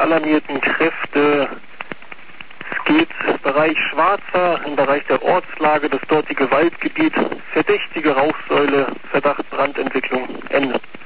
alarmierten Kräfte. Es geht Bereich Schwarzer, im Bereich der Ortslage, das dortige Waldgebiet, verdächtige Rauchsäule, Verdacht Brandentwicklung, Ende.